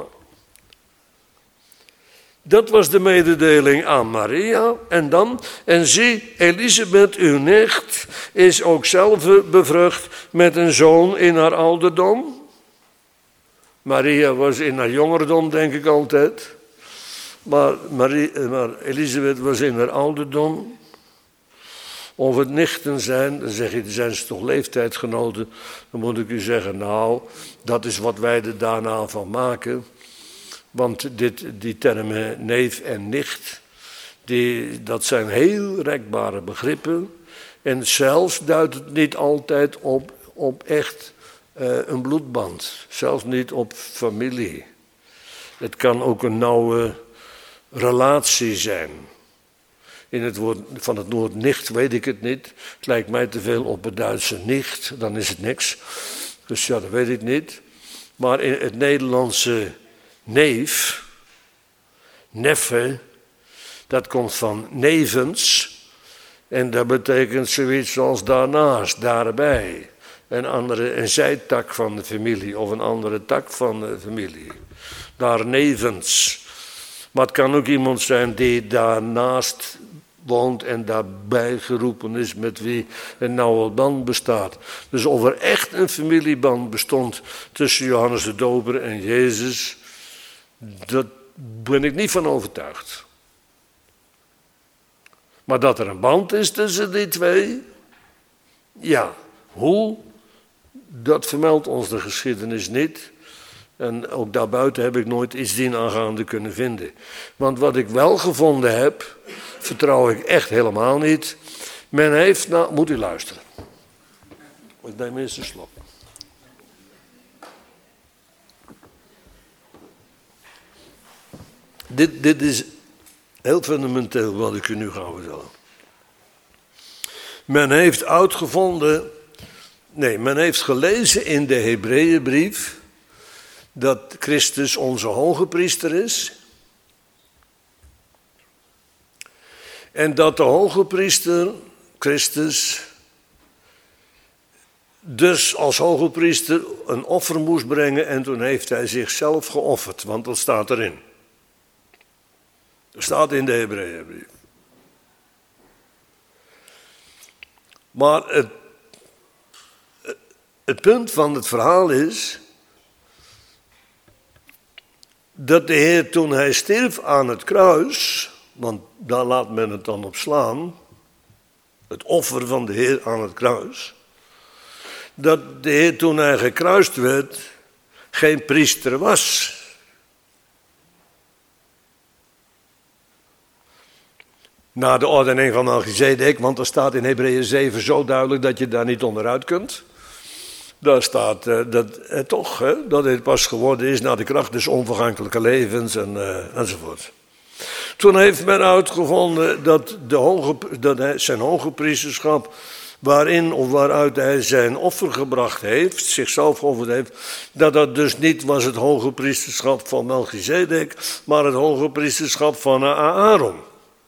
Dat was de mededeling aan Maria. En dan, en zie, Elisabeth, uw nicht, is ook zelf bevrucht met een zoon in haar ouderdom. Maria was in haar jongerdom, denk ik altijd. Maar, Marie, maar Elisabeth was in haar ouderdom. Of het nichten zijn, dan zeg je, zijn ze toch leeftijdgenoten. Dan moet ik u zeggen, nou, dat is wat wij er daarna van maken. Want dit, die termen neef en nicht, die, dat zijn heel rekbare begrippen. En zelfs duidt het niet altijd op, op echt uh, een bloedband. Zelfs niet op familie. Het kan ook een nauwe relatie zijn. In het woord, van het woord nicht weet ik het niet. Het lijkt mij te veel op het Duitse nicht, dan is het niks. Dus ja, dat weet ik niet. Maar in het Nederlandse neef, neffe, dat komt van nevens. En dat betekent zoiets als daarnaast, daarbij. Een andere, een zijtak van de familie of een andere tak van de familie. Daarnevens. Maar het kan ook iemand zijn die daarnaast woont en daarbij geroepen is, met wie een nauwe band bestaat. Dus of er echt een familieband bestond tussen Johannes de Doper en Jezus, daar ben ik niet van overtuigd. Maar dat er een band is tussen die twee, ja, hoe? Dat vermeldt ons de geschiedenis niet. En ook daarbuiten heb ik nooit iets dienaangaande kunnen vinden. Want wat ik wel gevonden heb, vertrouw ik echt helemaal niet. Men heeft, nou, moet u luisteren. Ik neem eerst een slok. Dit, dit is heel fundamenteel wat ik u nu ga vertellen. Men heeft uitgevonden, nee, men heeft gelezen in de Hebreeënbrief dat Christus onze hoge priester is. En dat de hoge priester, Christus, dus als hoge priester een offer moest brengen en toen heeft hij zichzelf geofferd, want dat staat erin. Dat staat in de Hebreeënbrief. Maar het, het punt van het verhaal is dat de Heer toen hij stierf aan het kruis, want daar laat men het dan op slaan, het offer van de Heer aan het kruis, dat de Heer toen hij gekruist werd geen priester was. Na de ordening van Melchizedek, want er staat in Hebreeën zeven zo duidelijk dat je daar niet onderuit kunt. Daar staat uh, dat uh, toch, hè, dat het pas geworden is naar de kracht des onvergankelijke levens en, uh, enzovoort. Toen heeft men uitgevonden dat, de hoge, dat hij zijn hoge priesterschap, waarin of waaruit hij zijn offer gebracht heeft, zichzelf geofferd heeft, dat dat dus niet was het hoge priesterschap van Melchizedek, maar het hoge priesterschap van Aaron.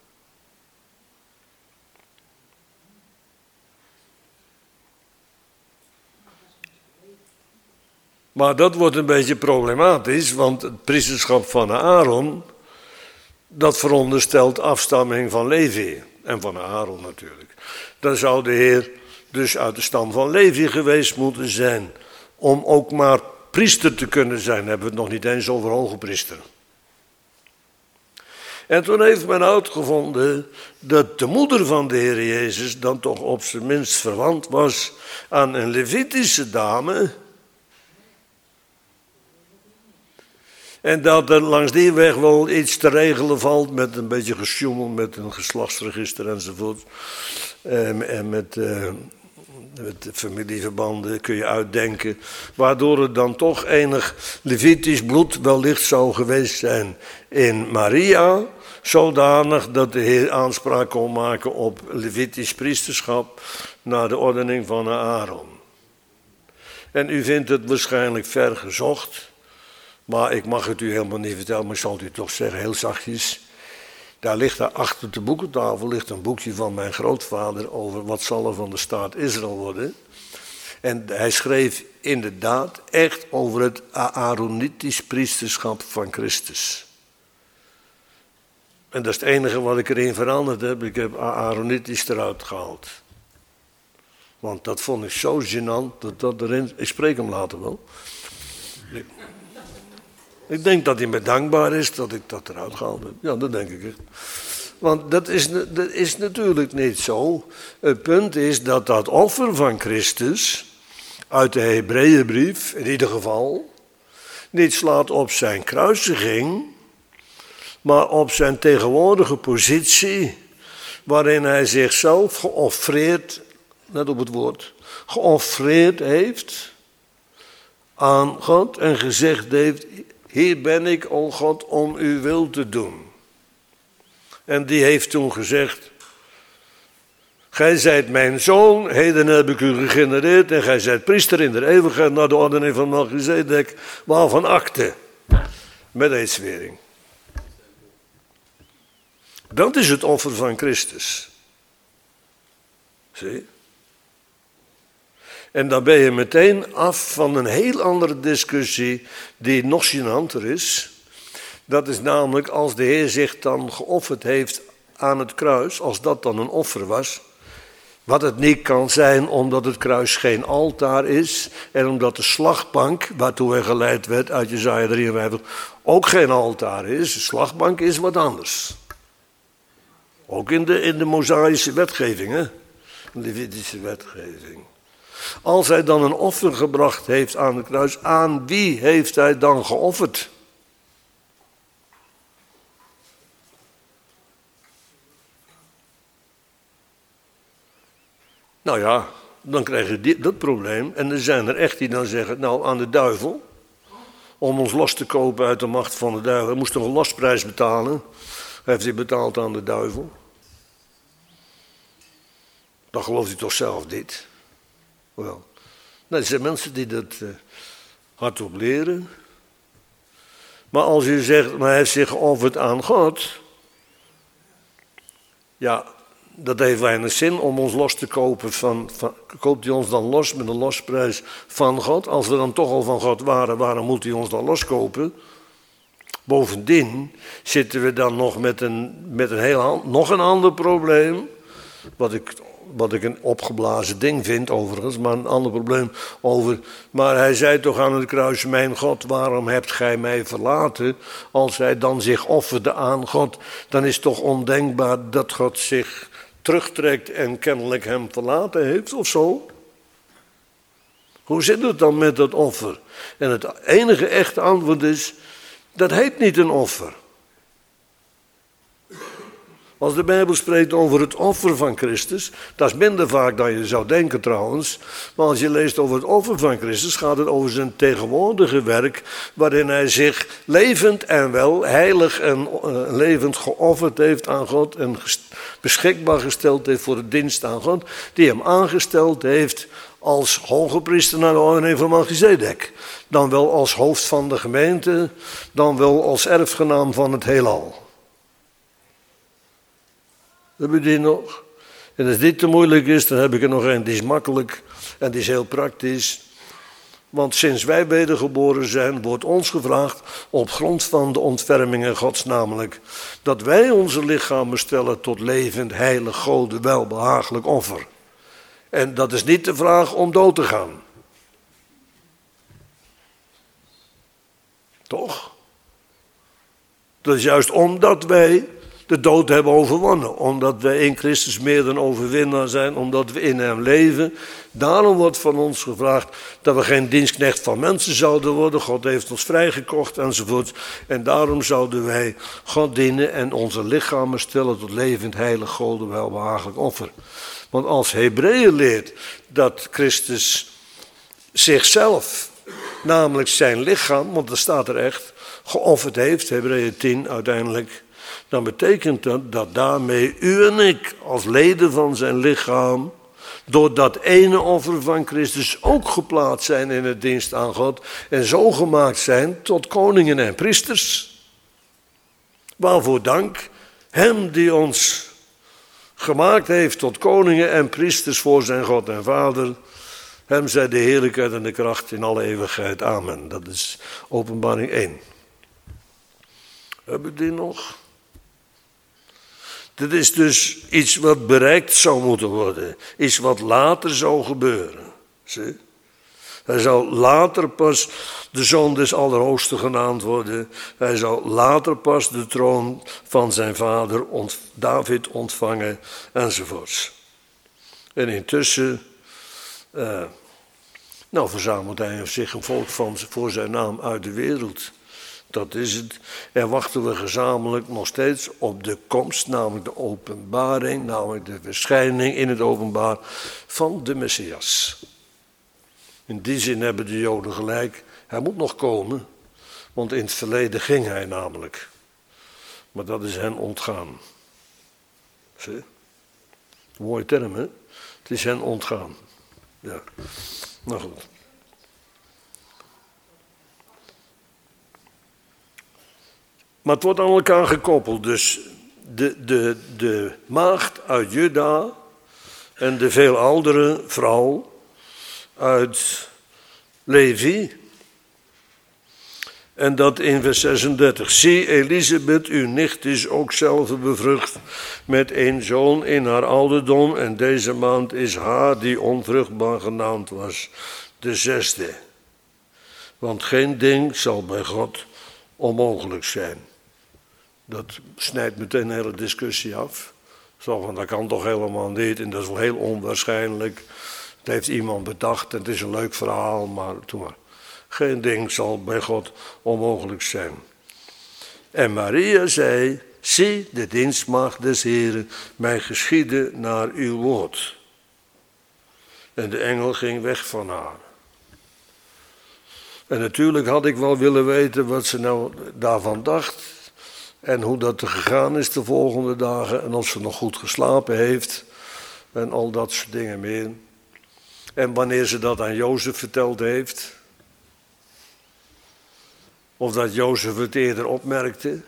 Maar dat wordt een beetje problematisch, want het priesterschap van Aaron, dat veronderstelt afstamming van Levi. En van Aaron natuurlijk. Dan zou de Heer dus uit de stam van Levi geweest moeten zijn. Om ook maar priester te kunnen zijn. Dan hebben we het nog niet eens over hoge priester. En toen heeft men uitgevonden dat de moeder van de Heer Jezus dan toch op zijn minst verwant was aan een Levitische dame. En dat er langs die weg wel iets te regelen valt met een beetje gesjoemel met een geslachtsregister enzovoort. En, en met, uh, met familieverbanden kun je uitdenken. Waardoor er dan toch enig Levitisch bloed wellicht zou geweest zijn in Maria. Zodanig dat de Heer aanspraak kon maken op Levitisch priesterschap naar de ordening van Aaron. En u vindt het waarschijnlijk ver gezocht. Maar ik mag het u helemaal niet vertellen, maar ik zal het u toch zeggen, heel zachtjes. Daar ligt daar achter de boekentafel ligt een boekje van mijn grootvader over wat zal er van de staat Israël worden. En hij schreef inderdaad echt over het Aaronitisch priesterschap van Christus. En dat is het enige wat ik erin veranderd heb. Ik heb Aaronitisch eruit gehaald. Want dat vond ik zo gênant dat dat erin... Ik spreek hem later wel. Ik denk dat hij me dankbaar is dat ik dat eruit gehaald heb. Ja, dat denk ik echt. Want dat is, dat is natuurlijk niet zo. Het punt is dat dat offer van Christus, uit de Hebreeënbrief in ieder geval, niet slaat op zijn kruisiging, maar op zijn tegenwoordige positie, waarin hij zichzelf geoffreerd, net op het woord, geoffreerd heeft aan God en gezegd heeft: hier ben ik, o God, om uw wil te doen. En die heeft toen gezegd: gij zijt mijn zoon, heden heb ik u gegenereerd en gij zijt priester in de eeuwigheid naar de ordening van Melchizedek, waarvan akte, met eedswering. Dat is het offer van Christus. Zie? En dan ben je meteen af van een heel andere discussie die nog gênanter is. Dat is namelijk als de Heer zich dan geofferd heeft aan het kruis, als dat dan een offer was. Wat het niet kan zijn omdat het kruis geen altaar is en omdat de slagbank waartoe hij geleid werd uit Jesaja drieënvijftig ook geen altaar is. De slagbank is wat anders. Ook in de, in de Mosaïsche wetgeving, hè? De Levitische wetgeving. Als hij dan een offer gebracht heeft aan het kruis, aan wie heeft hij dan geofferd? Nou ja, dan krijg je dit, dat probleem. En er zijn er echt die dan zeggen, nou aan de duivel, om ons los te kopen uit de macht van de duivel. Hij moest toch een lostprijs betalen. Heeft hij betaald aan de duivel? Dan gelooft hij toch zelf niet? Wel, nou, er zijn mensen die dat uh, hardop leren. Maar als u zegt, maar hij heeft zich geofferd aan God. Ja, dat heeft weinig zin om ons los te kopen. Van, van, koopt hij ons dan los met een losprijs van God? Als we dan toch al van God waren, waarom moet hij ons dan loskopen? Bovendien zitten we dan nog met een, met een heel nog een ander probleem. Wat ik... Wat ik een opgeblazen ding vind overigens, maar een ander probleem over. Maar hij zei toch aan het kruis: mijn God, waarom hebt gij mij verlaten? Als hij dan zich offerde aan God, dan is het toch ondenkbaar dat God zich terugtrekt en kennelijk hem verlaten heeft of zo? Hoe zit het dan met dat offer? En het enige echte antwoord is: dat heet niet een offer. Als de Bijbel spreekt over het offer van Christus, dat is minder vaak dan je zou denken trouwens, maar als je leest over het offer van Christus, gaat het over zijn tegenwoordige werk, waarin hij zich levend en wel, heilig en uh, levend geofferd heeft aan God en gest- beschikbaar gesteld heeft voor de dienst aan God, die hem aangesteld heeft als hoge priester naar de ordening van Melchizedek, dan wel als hoofd van de gemeente, dan wel als erfgenaam van het heelal. Hebben we die nog? En als dit te moeilijk is, dan heb ik er nog een. Die is makkelijk en die is heel praktisch. Want sinds wij wedergeboren zijn, wordt ons gevraagd op grond van de ontfermingen Gods namelijk, dat wij onze lichamen stellen tot levend, heilig, Gode, welbehagelijk offer. En dat is niet de vraag om dood te gaan. Toch? Dat is juist omdat wij de dood hebben overwonnen. Omdat wij in Christus meer dan overwinnaar zijn, omdat we in hem leven. Daarom wordt van ons gevraagd dat we geen dienstknecht van mensen zouden worden. God heeft ons vrijgekocht enzovoort. En daarom zouden wij God dienen en onze lichamen stellen tot levend, heilig, goden, welbehagelijk offer. Want als Hebreeën leert dat Christus zichzelf, namelijk zijn lichaam, want dat staat er echt, geofferd heeft, Hebreeën tien uiteindelijk, dan betekent dat dat daarmee u en ik als leden van zijn lichaam door dat ene offer van Christus ook geplaatst zijn in het dienst aan God en zo gemaakt zijn tot koningen en priesters. Waarvoor dank hem die ons gemaakt heeft tot koningen en priesters voor zijn God en Vader. Hem zij de heerlijkheid en de kracht in alle eeuwigheid. Amen. Dat is Openbaring één. Heb ik die nog? Dit is dus iets wat bereikt zou moeten worden. Iets wat later zou gebeuren. Zie? Hij zou later pas de zoon des Allerhoogsten genaamd worden. Hij zou later pas de troon van zijn vader ont- David ontvangen enzovoorts. En intussen, uh, nou verzamelt hij zich een volk van, voor zijn naam uit de wereld. Dat is het. En wachten we gezamenlijk nog steeds op de komst, namelijk de openbaring, namelijk de verschijning in het openbaar van de Messias. In die zin hebben de Joden gelijk. Hij moet nog komen, want in het verleden ging hij namelijk. Maar dat is hen ontgaan. Zie? Mooie term, hè? Het is hen ontgaan. Ja, nou goed. Maar het wordt aan elkaar gekoppeld. Dus de, de, de maagd uit Juda en de veel oudere vrouw uit Levi. En dat in vers zesendertig. Zie, Elisabeth, uw nicht, is ook zelf bevrucht met een zoon in haar ouderdom. En deze maand is haar die onvruchtbaar genaamd was, de zesde. Want geen ding zal bij God onmogelijk zijn. Dat snijdt meteen een hele discussie af. Zo van, dat kan toch helemaal niet en dat is wel heel onwaarschijnlijk. Het heeft iemand bedacht en het is een leuk verhaal, maar doe maar. Geen ding zal bij God onmogelijk zijn. En Maria zei, zie, de dienstmaagd des Heren, mij geschieden naar uw woord. En de engel ging weg van haar. En natuurlijk had ik wel willen weten wat ze nou daarvan dacht. En hoe dat er gegaan is de volgende dagen. En of ze nog goed geslapen heeft. En al dat soort dingen meer. En wanneer ze dat aan Jozef verteld heeft. Of dat Jozef het eerder opmerkte.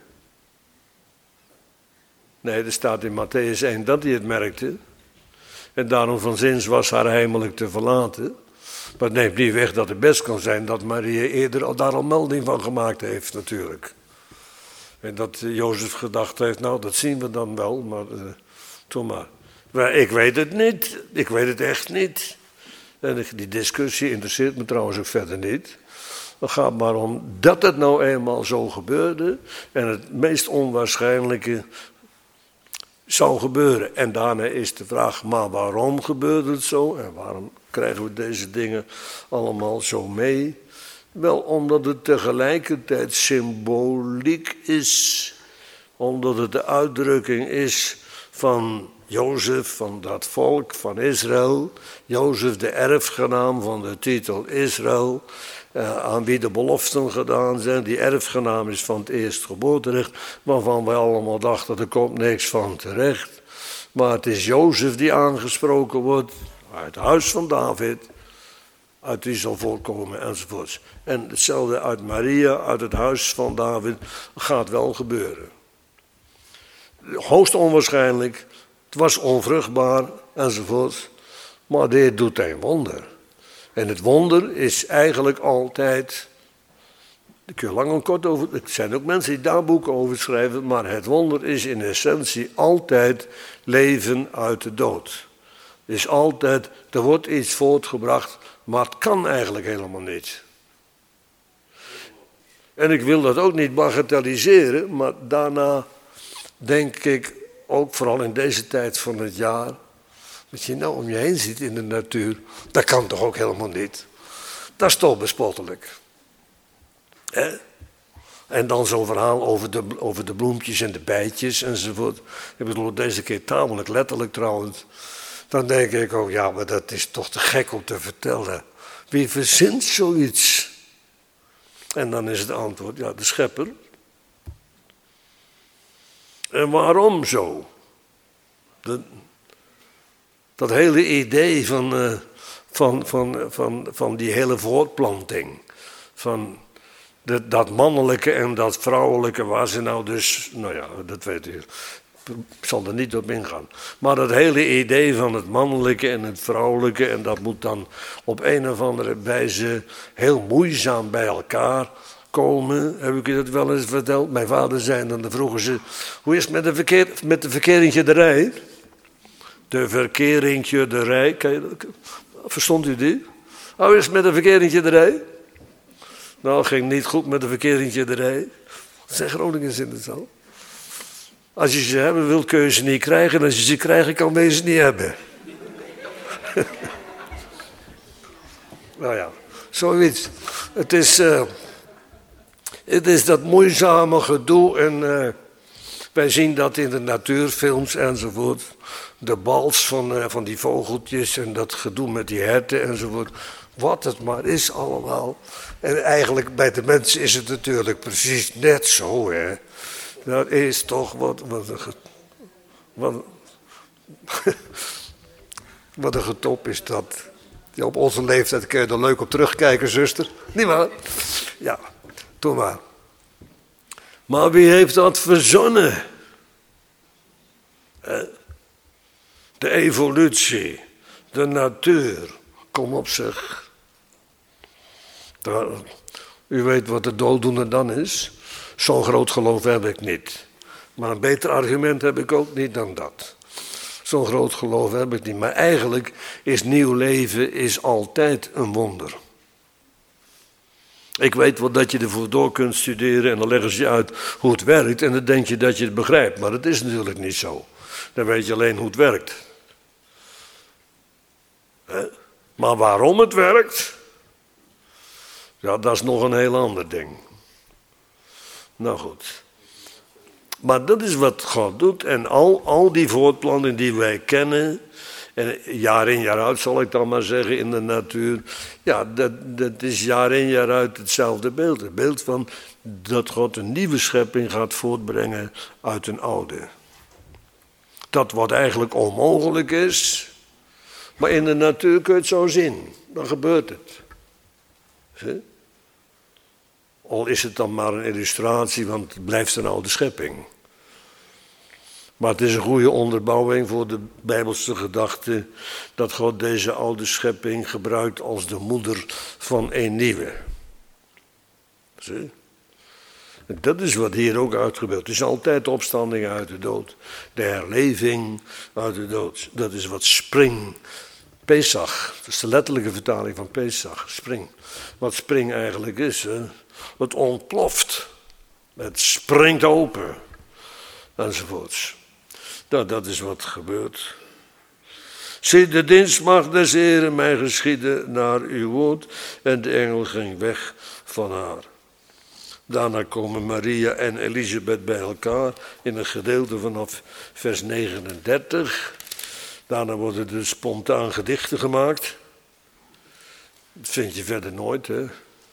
Nee, er staat in Mattheüs één dat hij het merkte. En daarom van zins was haar heimelijk te verlaten. Maar het neemt niet weg dat het best kan zijn dat Maria eerder daar al melding van gemaakt heeft natuurlijk. En dat Jozef gedacht heeft, nou dat zien we dan wel, maar uh, toen maar. maar. Ik weet het niet, ik weet het echt niet. En die discussie interesseert me trouwens ook verder niet. Het gaat maar om dat het nou eenmaal zo gebeurde. En het meest onwaarschijnlijke zou gebeuren. En daarna is de vraag, maar waarom gebeurde het zo? En waarom krijgen we deze dingen allemaal zo mee? Wel, omdat het tegelijkertijd symboliek is. Omdat het de uitdrukking is van Jozef, van dat volk, van Israël. Jozef, de erfgenaam van de titel Israël. Uh, aan wie de beloften gedaan zijn. Die erfgenaam is van het eerstgeboorterecht. Waarvan wij allemaal dachten, er komt niks van terecht. Maar het is Jozef die aangesproken wordt. Uit het huis van David. Uit wie zal voorkomen enzovoorts. En hetzelfde uit Maria, uit het huis van David, gaat wel gebeuren. Hoogst onwaarschijnlijk, het was onvruchtbaar enzovoorts. Maar de Heer doet een wonder. En het wonder is eigenlijk altijd, daar kun je lang en kort over, er zijn ook mensen die daar boeken over schrijven, maar het wonder is in essentie altijd leven uit de dood. Het is altijd, er wordt iets voortgebracht, maar het kan eigenlijk helemaal niet. En ik wil dat ook niet bagatelliseren, maar daarna denk ik, ook vooral in deze tijd van het jaar, wat je nou om je heen ziet in de natuur, dat kan toch ook helemaal niet. Dat is toch bespottelijk. Hè? En dan zo'n verhaal over de, over de bloempjes en de bijtjes enzovoort. Ik bedoel, deze keer tamelijk letterlijk trouwens. Dan denk ik ook, ja, maar dat is toch te gek om te vertellen. Wie verzint zoiets? En dan is het antwoord, ja, de schepper. En waarom zo? Dat, dat hele idee van, uh, van, van, van, van die hele voortplanting. Van de, dat mannelijke en dat vrouwelijke, waar ze nou dus, nou ja, dat weet u. Ik zal er niet op ingaan. Maar dat hele idee van het mannelijke en het vrouwelijke, en dat moet dan op een of andere wijze heel moeizaam bij elkaar komen. Heb ik u dat wel eens verteld? Mijn vader zei, en dan vroegen ze, hoe is het met de, verkeer, met de verkeringjerij? De verkeringjerij, verstond u die? Hoe is het met de verkeringjerij? Nou, het ging niet goed met de verkeringjerij. Dat zijn Groningers in de zaal. Als je ze hebben wil, kun je ze niet krijgen. En als je ze krijgen kan, wil je ze niet hebben. Nou ja, zoiets. Het is, uh, het is dat moeizame gedoe. En uh, wij zien dat in de natuurfilms enzovoort. De bals van, uh, van die vogeltjes en dat gedoe met die herten enzovoort. Wat het maar is allemaal. En eigenlijk bij de mensen is het natuurlijk precies net zo, hè. Dat is toch wat, wat, een, wat, wat een getop is dat. Ja, op onze leeftijd kun je er leuk op terugkijken, zuster. Niet waar? Ja, doe maar. Maar wie heeft dat verzonnen? De evolutie, de natuur. Kom op zeg. U weet wat de dooddoener dan is? Zo'n groot geloof heb ik niet. Maar een beter argument heb ik ook niet dan dat. Zo'n groot geloof heb ik niet. Maar eigenlijk is nieuw leven is altijd een wonder. Ik weet wel dat je ervoor door kunt studeren en dan leggen ze je uit hoe het werkt. En dan denk je dat je het begrijpt. Maar dat is natuurlijk niet zo. Dan weet je alleen hoe het werkt. Maar waarom het werkt? Ja, dat is nog een heel ander ding. Nou goed. Maar dat is wat God doet. En al, al die voortplanting die wij kennen, en jaar in jaar uit zal ik dan maar zeggen in de natuur. Ja, dat, dat is jaar in jaar uit hetzelfde beeld. Het beeld van dat God een nieuwe schepping gaat voortbrengen uit een oude. Dat wat eigenlijk onmogelijk is. Maar in de natuur kun je het zo zien. Dan gebeurt het. Zie? Al is het dan maar een illustratie, want het blijft een oude schepping. Maar het is een goede onderbouwing voor de Bijbelse gedachte dat God deze oude schepping gebruikt als de moeder van een nieuwe. Zie? En dat is wat hier ook uitgebeurt. Het is altijd de opstanding uit de dood. De herleving uit de dood. Dat is wat spring, Pesach. Dat is de letterlijke vertaling van Pesach, spring. Wat spring eigenlijk is, hè? Het ontploft. Het springt open. Enzovoorts. Nou, dat is wat gebeurt. Zie, de dienstmaagd des Heren mij geschieden naar uw woord. En de engel ging weg van haar. Daarna komen Maria en Elisabeth bij elkaar in een gedeelte vanaf vers negenendertig. Daarna worden er spontaan gedichten gemaakt. Dat vind je verder nooit, hè.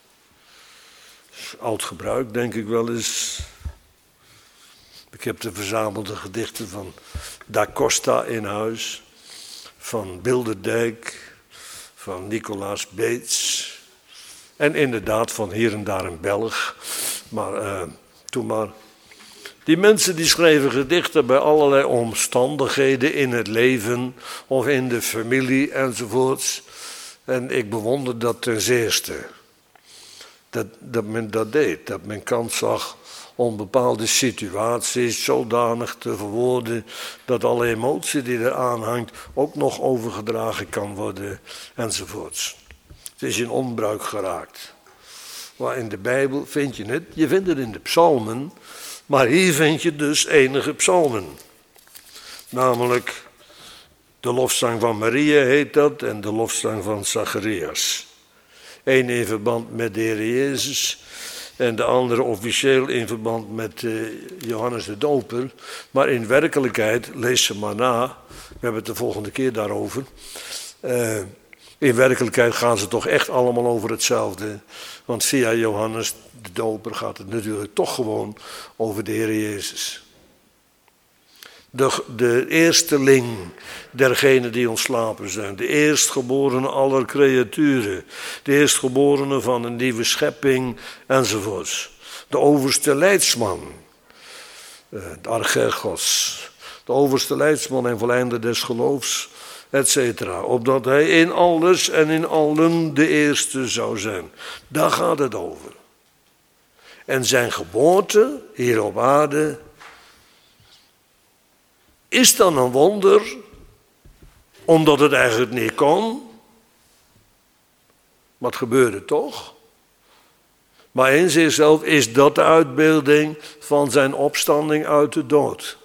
Oud gebruik, denk ik wel eens. Ik heb de verzamelde gedichten van Da Costa in huis, van Bilderdijk, van Nicolaas Beets en inderdaad van hier en daar een Belg. Maar uh, toen maar. Die mensen die schreven gedichten bij allerlei omstandigheden in het leven of in de familie enzovoorts. En ik bewonder dat ten zeerste. Dat, dat men dat deed, dat men kans zag om bepaalde situaties zodanig te verwoorden dat alle emotie die er aanhangt ook nog overgedragen kan worden enzovoorts. Het is in onbruik geraakt. Maar in de Bijbel vind je het, je vindt het in de psalmen, Maar hier vind je dus enige psalmen. Namelijk de lofzang van Maria heet dat en de lofzang van Zacharias. Eén in verband met de Heer Jezus en de andere officieel in verband met uh, Johannes de Doper. Maar in werkelijkheid, lees ze maar na, we hebben het de volgende keer daarover. Uh, in werkelijkheid gaan ze toch echt allemaal over hetzelfde. Want via Johannes de Doper gaat het natuurlijk toch gewoon over de Heer Jezus. De, de eersteling dergenen die ontslapen zijn. De eerstgeborene aller creaturen. De eerstgeborene van een nieuwe schepping enzovoorts. De overste leidsman. De archergos. De overste leidsman en volleinder des geloofs. Etcetera. Opdat hij in alles en in allen de eerste zou zijn. Daar gaat het over. En zijn geboorte hier op aarde is dan een wonder, omdat het eigenlijk niet kon. Maar het gebeurde toch. Maar in zichzelf is dat de uitbeelding van zijn opstanding uit de dood.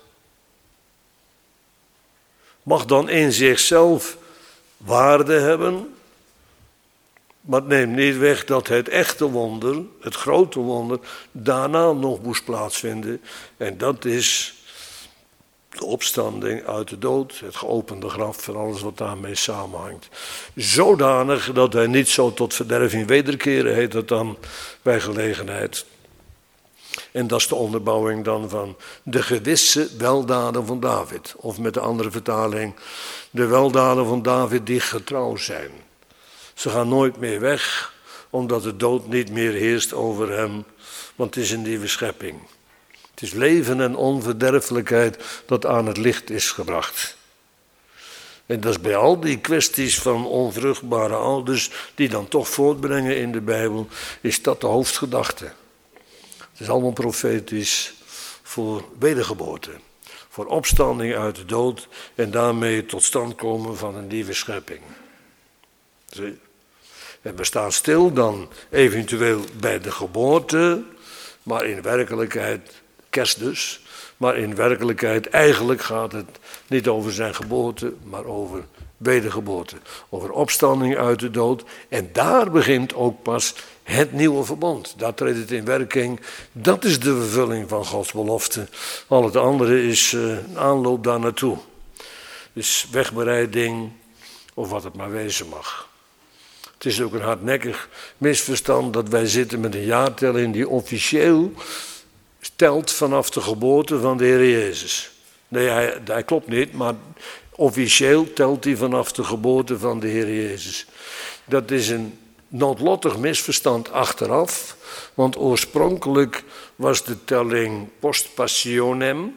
Mag dan in zichzelf waarde hebben, maar het neemt niet weg dat het echte wonder, het grote wonder, daarna nog moest plaatsvinden. En dat is de opstanding uit de dood, het geopende graf en alles wat daarmee samenhangt. Zodanig dat hij niet zo tot verderving wederkeren, heet het dan bij gelegenheid. En dat is de onderbouwing dan van de gewisse weldaden van David. Of met de andere vertaling, de weldaden van David die getrouw zijn. Ze gaan nooit meer weg, omdat de dood niet meer heerst over hem, want het is een nieuwe schepping. Het is leven en onverderfelijkheid dat aan het licht is gebracht. En dat is bij al die kwesties van onvruchtbare ouders, die dan toch voortbrengen in de Bijbel, is dat de hoofdgedachte. Het is allemaal profetisch voor wedergeboorte, voor opstanding uit de dood en daarmee tot stand komen van een nieuwe schepping. Zie? En we staan stil dan eventueel bij de geboorte, maar in werkelijkheid, kerst dus, maar in werkelijkheid eigenlijk gaat het niet over zijn geboorte, maar over wedergeboorte. Over opstanding uit de dood. En daar begint ook pas het nieuwe verbond. Daar treedt het in werking. Dat is de vervulling van Gods belofte. Al het andere is uh, een aanloop daar naartoe. Dus wegbereiding of wat het maar wezen mag. Het is ook een hardnekkig misverstand dat wij zitten met een jaartelling die officieel telt vanaf de geboorte van de Heer Jezus. Nee, hij, hij klopt niet, maar officieel telt hij vanaf de geboorte van de Heer Jezus. Dat is een noodlottig misverstand achteraf, want oorspronkelijk was de telling post passionem.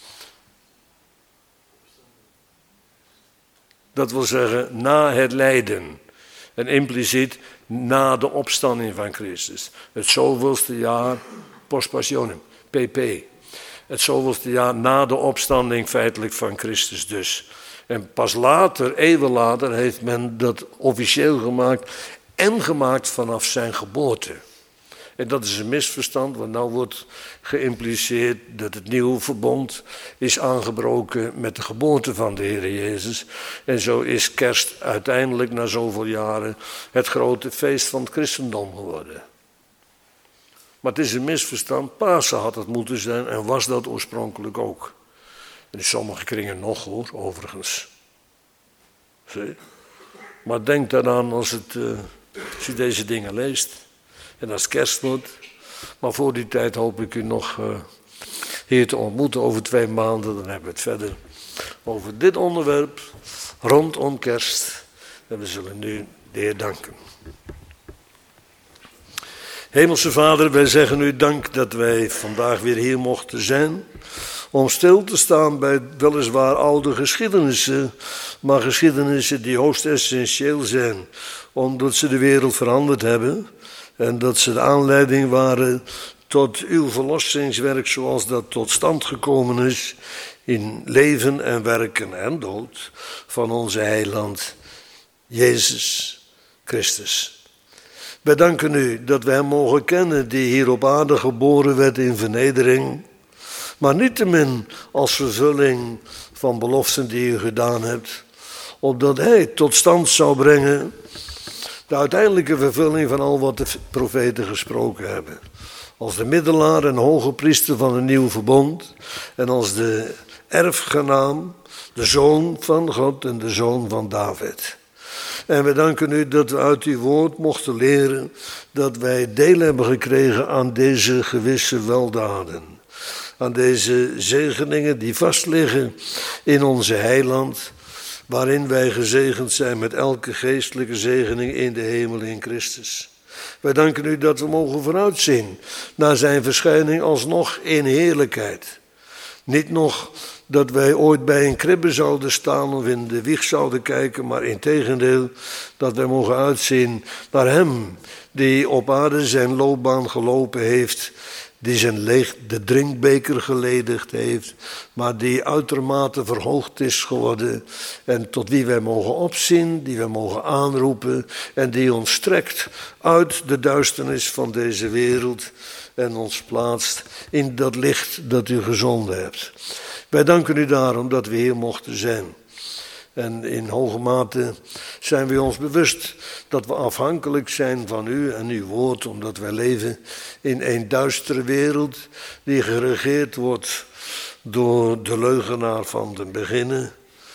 Dat wil zeggen na het lijden. En impliciet na de opstanding van Christus. Het zoveelste jaar post passionem, P P. Het zoveelste jaar na de opstanding feitelijk van Christus dus. En pas later, eeuwen later, heeft men dat officieel gemaakt en gemaakt vanaf zijn geboorte. En dat is een misverstand, want nou wordt geïmpliceerd dat het nieuwe verbond is aangebroken met de geboorte van de Heer Jezus. En zo is kerst uiteindelijk na zoveel jaren het grote feest van het christendom geworden. Maar het is een misverstand. Pasen had het moeten zijn en was dat oorspronkelijk ook. In sommige kringen nog hoor, overigens. Zie? Maar denk daaraan als, het, uh, als je deze dingen leest. En als het kerst wordt. Maar voor die tijd hoop ik u nog uh, hier te ontmoeten over twee maanden. Dan hebben we het verder over dit onderwerp rondom kerst. En we zullen nu de Heer danken. Hemelse Vader, wij zeggen u dank dat wij vandaag weer hier mochten zijn. Om stil te staan bij weliswaar oude geschiedenissen, maar geschiedenissen die hoogst essentieel zijn. Omdat ze de wereld veranderd hebben en dat ze de aanleiding waren tot uw verlossingswerk zoals dat tot stand gekomen is in leven en werken en dood van onze heiland Jezus Christus. Wij danken u dat wij hem mogen kennen die hier op aarde geboren werd in vernedering, Maar niettemin als vervulling van beloften die u gedaan hebt, opdat hij tot stand zou brengen de uiteindelijke vervulling van al wat de profeten gesproken hebben. Als de middelaar en hoge priester van een nieuw verbond en als de erfgenaam, de zoon van God en de zoon van David. En we danken u dat we uit uw woord mochten leren dat wij deel hebben gekregen aan deze gewisse weldaden. Aan deze zegeningen die vastliggen in onze heiland, waarin wij gezegend zijn met elke geestelijke zegening in de hemel in Christus. Wij danken u dat we mogen vooruitzien naar zijn verschijning alsnog in heerlijkheid. Niet nog dat wij ooit bij een kribbe zouden staan of in de wieg zouden kijken, maar integendeel dat wij mogen uitzien naar hem die op aarde zijn loopbaan gelopen heeft, die zijn leeg de drinkbeker geledigd heeft, maar die uitermate verhoogd is geworden en tot wie wij mogen opzien, die wij mogen aanroepen en die ons trekt uit de duisternis van deze wereld en ons plaatst in dat licht dat u gezonden hebt. Wij danken u daarom dat we hier mochten zijn. En in hoge mate zijn we ons bewust dat we afhankelijk zijn van u en uw woord, omdat wij leven in een duistere wereld die geregeerd wordt door de leugenaar van den beginnen.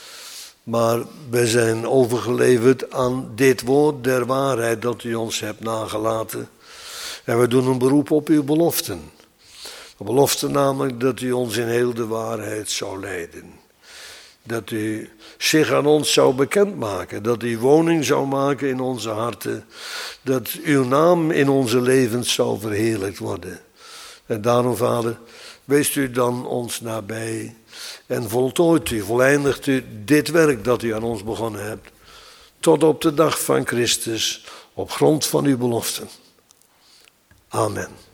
Maar wij zijn overgeleverd aan dit woord der waarheid dat u ons hebt nagelaten. En we doen een beroep op uw beloften. De belofte namelijk dat u ons in heel de waarheid zou leiden. Dat u zich aan ons zou bekendmaken. Dat u woning zou maken in onze harten. Dat uw naam in onze levens zou verheerlijkt worden. En daarom, Vader, wees u dan ons nabij. En voltooit u, voleindigt u dit werk dat u aan ons begonnen hebt. Tot op de dag van Christus, op grond van uw beloften. Amen.